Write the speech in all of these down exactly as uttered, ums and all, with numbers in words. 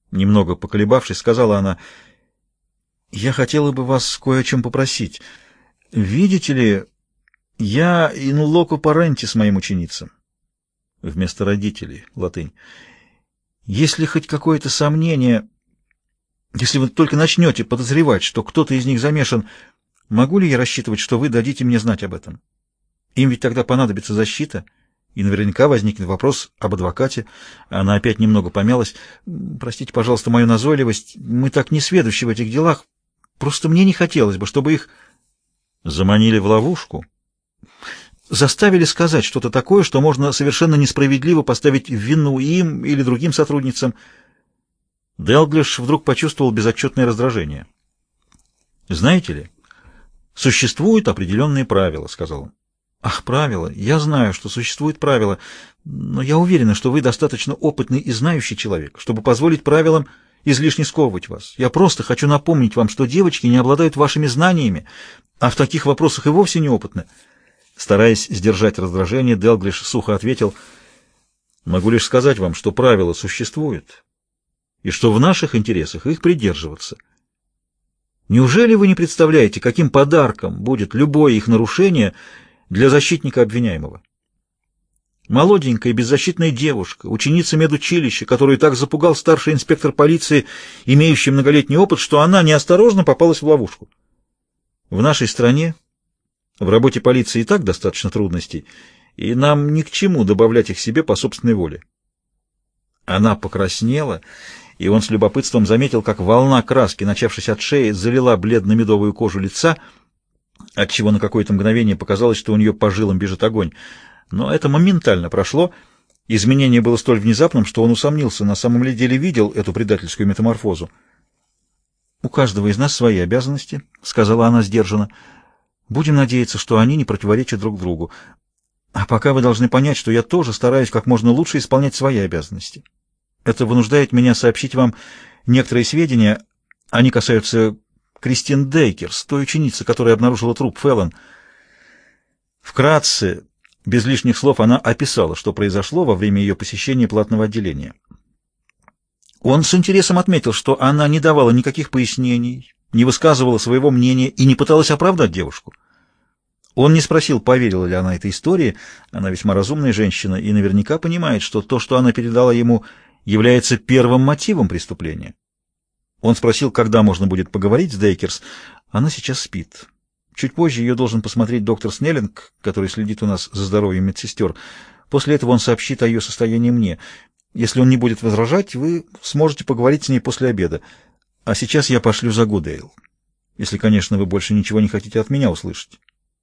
Немного поколебавшись, сказала она: «Я хотела бы вас кое о чем попросить. Видите ли, я in loco parentis моим ученицам». Вместо родителей, латынь. «Если хоть какое-то сомнение, если вы только начнете подозревать, что кто-то из них замешан, могу ли я рассчитывать, что вы дадите мне знать об этом? Им ведь тогда понадобится защита». И наверняка возникнет вопрос об адвокате. Она опять немного помялась. «Простите, пожалуйста, мою назойливость. Мы так несведущи в этих делах. Просто мне не хотелось бы, чтобы их заманили в ловушку, заставили сказать что-то такое, что можно совершенно несправедливо поставить в вину им или другим сотрудницам». Делглиш вдруг почувствовал безотчетное раздражение. «Знаете ли, существуют определенные правила», — сказал он. «Ах, правила! Я знаю, что существуют правила, но я уверена, что вы достаточно опытный и знающий человек, чтобы позволить правилам излишне сковывать вас. Я просто хочу напомнить вам, что девочки не обладают вашими знаниями, а в таких вопросах и вовсе неопытны». Стараясь сдержать раздражение, Делглиш сухо ответил: «Могу лишь сказать вам, что правила существуют, и что в наших интересах их придерживаться. Неужели вы не представляете, каким подарком будет любое их нарушение для защитника обвиняемого? Молоденькая беззащитная девушка, ученица медучилища, которую так запугал старший инспектор полиции, имеющий многолетний опыт, что она неосторожно попалась в ловушку. В нашей стране в работе полиции и так достаточно трудностей, и нам ни к чему добавлять их себе по собственной воле». Она покраснела, и он с любопытством заметил, как волна краски, начавшись от шеи, залила бледно-медовую кожу лица, отчего на какое-то мгновение показалось, что у нее по жилам бежит огонь. Но это моментально прошло. Изменение было столь внезапным, что он усомнился, на самом ли деле видел эту предательскую метаморфозу. «У каждого из нас свои обязанности», — сказала она сдержанно. «Будем надеяться, что они не противоречат друг другу. А пока вы должны понять, что я тоже стараюсь как можно лучше исполнять свои обязанности. Это вынуждает меня сообщить вам некоторые сведения. Они касаются Кристин Дейкерс, той ученицы, которая обнаружила труп Феллон». Вкратце, без лишних слов, она описала, что произошло во время ее посещения платного отделения. Он с интересом отметил, что она не давала никаких пояснений, не высказывала своего мнения и не пыталась оправдать девушку. Он не спросил, поверила ли она этой истории. Она весьма разумная женщина и наверняка понимает, что то, что она передала ему, является первым мотивом преступления. Он спросил, когда можно будет поговорить с Дейкерс. Она сейчас спит. Чуть позже ее должен посмотреть доктор Снеллинг, который следит у нас за здоровьем медсестер. После этого он сообщит о ее состоянии мне. Если он не будет возражать, вы сможете поговорить с ней после обеда. А сейчас я пошлю за Гудейл, если, конечно, вы больше ничего не хотите от меня услышать.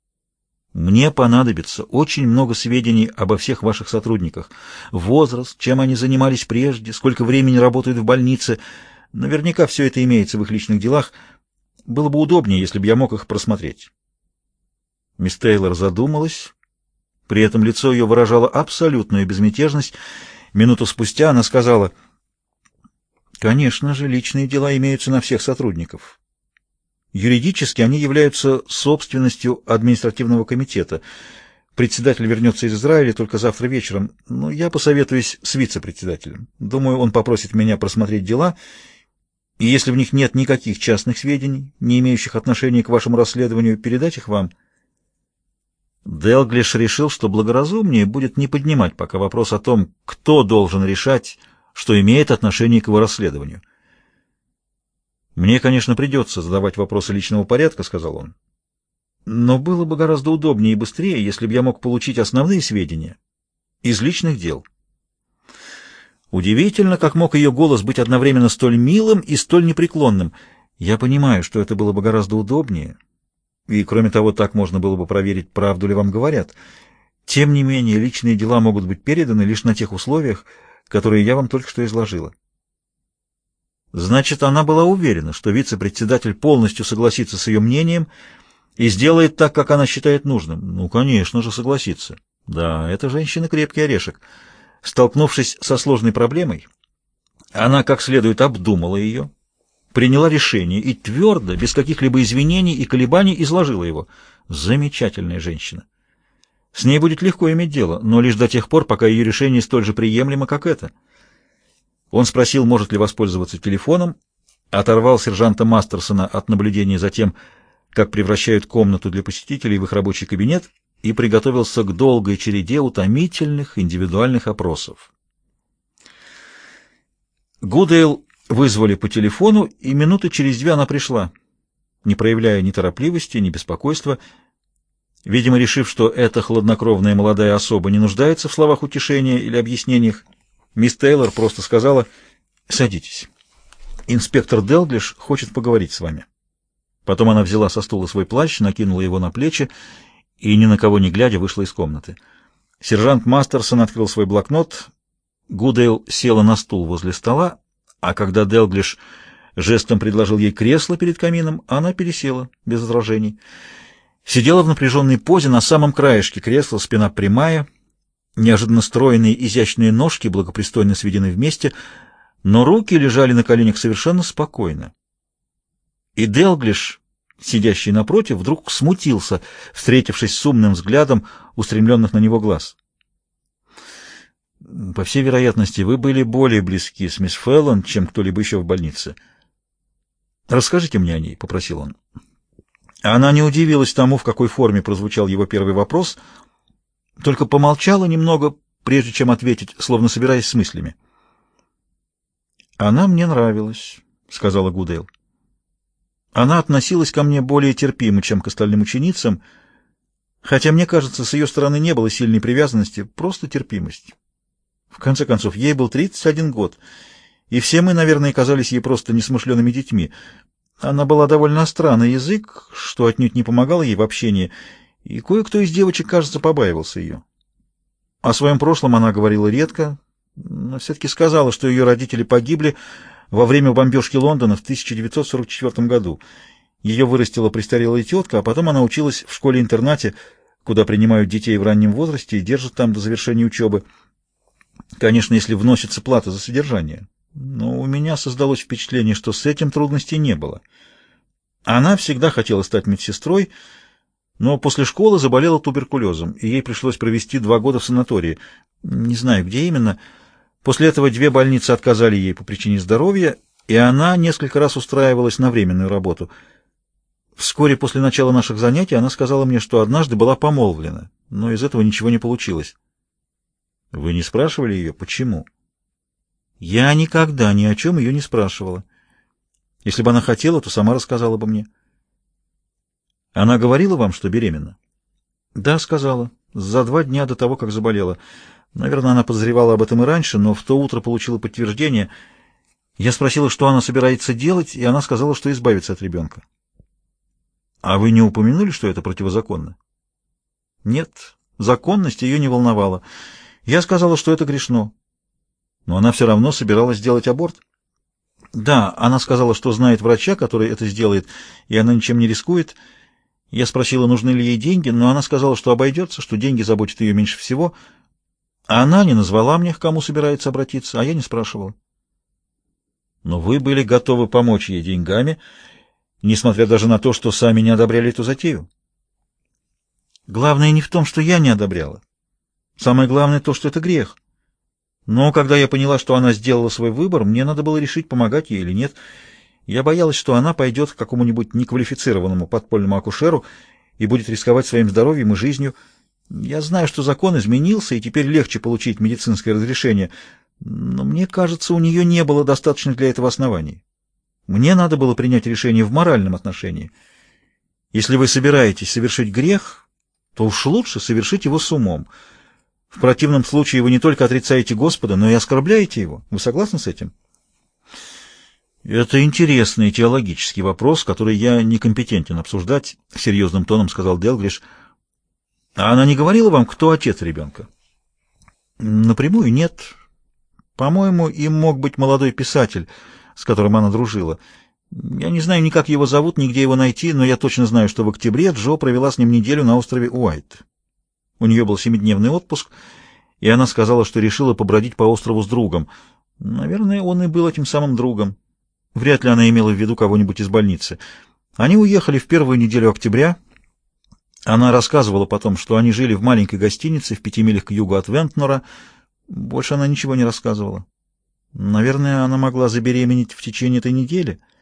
Мне понадобится очень много сведений обо всех ваших сотрудниках. Возраст, чем они занимались прежде, сколько времени работают в больнице. Наверняка все это имеется в их личных делах. Было бы удобнее, если бы я мог их просмотреть». Мисс Тейлор задумалась. При этом лицо ее выражало абсолютную безмятежность. Минуту спустя она сказала: «Конечно же, личные дела имеются на всех сотрудников. Юридически они являются собственностью административного комитета. Председатель вернется из Израиля только завтра вечером, но я посоветуюсь с вице-председателем. Думаю, он попросит меня просмотреть дела, и если в них нет никаких частных сведений, не имеющих отношения к вашему расследованию, передать их вам». Делглиш решил, что благоразумнее будет не поднимать пока вопрос о том, кто должен решать, что имеет отношение к его расследованию. «Мне, конечно, придется задавать вопросы личного порядка», — сказал он. «Но было бы гораздо удобнее и быстрее, если бы я мог получить основные сведения из личных дел». Удивительно, как мог ее голос быть одновременно столь милым и столь непреклонным. Я понимаю, что это было бы гораздо удобнее, и, кроме того, так можно было бы проверить, правду ли вам говорят. Тем не менее, личные дела могут быть переданы лишь на тех условиях, которые я вам только что изложила. Значит, она была уверена, что вице-председатель полностью согласится с ее мнением и сделает так, как она считает нужным. Ну, конечно же, согласится. Да, эта женщина крепкий орешек. Столкнувшись со сложной проблемой, она как следует обдумала ее, приняла решение и твердо, без каких-либо извинений и колебаний, изложила его. Замечательная женщина. С ней будет легко иметь дело, но лишь до тех пор, пока ее решение столь же приемлемо, как это. Он спросил, может ли воспользоваться телефоном, оторвал сержанта Мастерсона от наблюдения за тем, как превращают комнату для посетителей в их рабочий кабинет, и приготовился к долгой череде утомительных индивидуальных опросов. Гудейл вызвали по телефону, и минуты через две она пришла, не проявляя ни торопливости, ни беспокойства. Видимо, решив, что эта хладнокровная молодая особа не нуждается в словах утешения или объяснениях, мисс Тейлор просто сказала: «Садитесь. Инспектор Делглиш хочет поговорить с вами». Потом она взяла со стула свой плащ, накинула его на плечи и, ни на кого не глядя, вышла из комнаты. Сержант Мастерсон открыл свой блокнот. Гудейл села на стул возле стола, а когда Делглиш жестом предложил ей кресло перед камином, она пересела без возражений. Сидела в напряженной позе на самом краешке кресла, спина прямая, неожиданно стройные изящные ножки благопристойно сведены вместе, но руки лежали на коленях совершенно спокойно. И Делглиш, сидящий напротив, вдруг смутился, встретившись с умным взглядом устремленных на него глаз. «По всей вероятности, вы были более близки с мисс Феллон, чем кто-либо еще в больнице. Расскажите мне о ней», — попросил он. Она не удивилась тому, в какой форме прозвучал его первый вопрос, только помолчала немного, прежде чем ответить, словно собираясь с мыслями. «Она мне нравилась», — сказала Гудейл. «Она относилась ко мне более терпимо, чем к остальным ученицам, хотя, мне кажется, с ее стороны не было сильной привязанности, просто терпимость. В конце концов, ей был тридцать один год, и все мы, наверное, казались ей просто несмышленными детьми. Она была довольно остра на язык, что отнюдь не помогало ей в общении, и кое-кто из девочек, кажется, побаивался ее. О своем прошлом она говорила редко, но все-таки сказала, что ее родители погибли во время бомбежки Лондона в тысяча девятьсот сорок четвёртом году. Ее вырастила престарелая тетка, а потом она училась в школе-интернате, куда принимают детей в раннем возрасте и держат там до завершения учебы. Конечно, если вносится плата за содержание. Но у меня создалось впечатление, что с этим трудностей не было. Она всегда хотела стать медсестрой, но после школы заболела туберкулезом, и ей пришлось провести два года в санатории. Не знаю, где именно. После этого две больницы отказали ей по причине здоровья, и она несколько раз устраивалась на временную работу. Вскоре после начала наших занятий она сказала мне, что однажды была помолвлена, но из этого ничего не получилось. Вы не спрашивали ее, почему? Я никогда ни о чем ее не спрашивала. Если бы она хотела, то сама рассказала бы мне. Она говорила вам, что беременна? Да, сказала. За два дня до того, как заболела. Наверное, она подозревала об этом и раньше, но в то утро получила подтверждение. Я спросила, что она собирается делать, и она сказала, что избавится от ребенка. А вы не упомянули, что это противозаконно? Нет, законность ее не волновала. Я сказала, что это грешно. Но она все равно собиралась сделать аборт. Да, она сказала, что знает врача, который это сделает, и она ничем не рискует. Я спросила, нужны ли ей деньги, но она сказала, что обойдется, что деньги заботят ее меньше всего. А она не назвала мне, к кому собирается обратиться, а я не спрашивала. Но вы были готовы помочь ей деньгами, несмотря даже на то, что сами не одобряли эту затею. Главное не в том, что я не одобряла. Самое главное то, что это грех. Но когда я поняла, что она сделала свой выбор, мне надо было решить, помогать ей или нет. Я боялась, что она пойдет к какому-нибудь неквалифицированному подпольному акушеру и будет рисковать своим здоровьем и жизнью. Я знаю, что закон изменился, и теперь легче получить медицинское разрешение, но мне кажется, у нее не было достаточно для этого оснований. Мне надо было принять решение в моральном отношении. Если вы собираетесь совершить грех, то уж лучше совершить его с умом. В противном случае вы не только отрицаете Господа, но и оскорбляете Его. Вы согласны с этим? Это интересный теологический вопрос, который я некомпетентен обсуждать, — серьезным тоном сказал Делглиш. А она не говорила вам, кто отец ребенка? Напрямую нет. По-моему, им мог быть молодой писатель, с которым она дружила. Я не знаю ни как его зовут, ни где его найти, но я точно знаю, что в октябре Джо провела с ним неделю на острове Уайт. У нее был семидневный отпуск, и она сказала, что решила побродить по острову с другом. Наверное, он и был этим самым другом. Вряд ли она имела в виду кого-нибудь из больницы. Они уехали в первую неделю октября. Она рассказывала потом, что они жили в маленькой гостинице в пяти милях к югу от Вентнора. Больше она ничего не рассказывала. Наверное, она могла забеременеть в течение этой недели.